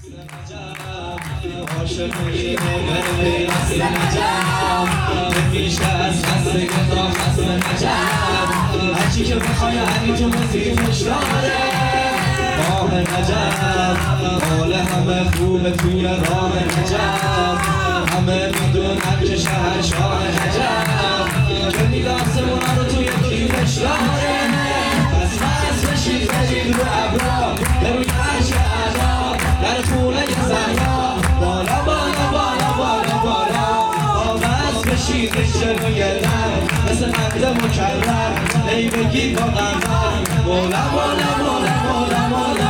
عاشق مومن پیوست نجف نمیشه از خسته تا خسته نجف هرچی که بخوای علی تو مزیدش داره راه نجف حال همه خوبه توی راه نجف همه میدونن که شهنشاه نجف که میداسمونه رو توی کیفش داره پس مست بشید بجید رو ابرا بروی عرش اعلا در خونه زهرا بالا بالا بالا بالا بالا آمست بشید جلوی در مثل قند مکرر ای بگید با قمر مولا مولا مولا مولا مولا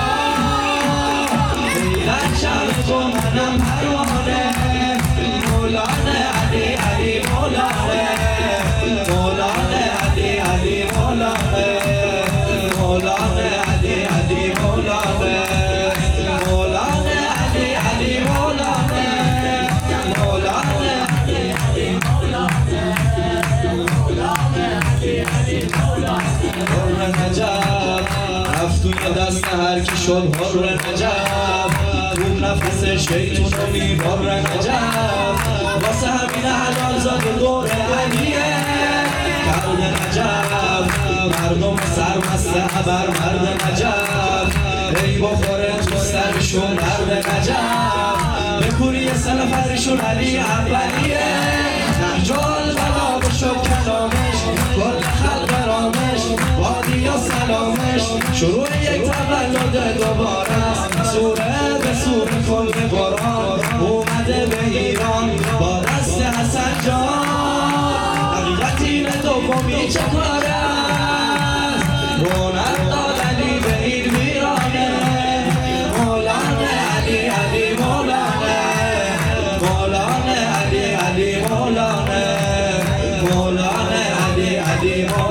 ایران شهر تو منم پروانه مولانه علی علی مولانه مولانه علی علی مولانه مولانه علی علی مولانه مولانه علی علی مولانه مولانه علی علی مولانه مولانه علی علی مولانه نجف رفت توی دست هر کی شد حر نجف روم نفس شیطون رو میبار نجف واسه همین حلال زاده دور علیه کرد نجف مردم سرمست خبر مرد نجف ای بخوره تو سرشون مرد نجف به کوری سلفرشون علی اولیه نهجال بلا بشد کلامش کل خلق رامش وادی و سلامش شروع یک تولد دوباره است سوره به سوره کل قرآن اومده به ایران با دست حسن جان حقیقت این دومی چه کار است رونق داد علی به این ویرانه مولانه علی علی مولانه مولانه علی علی مولانه مولانه علی علی مولانه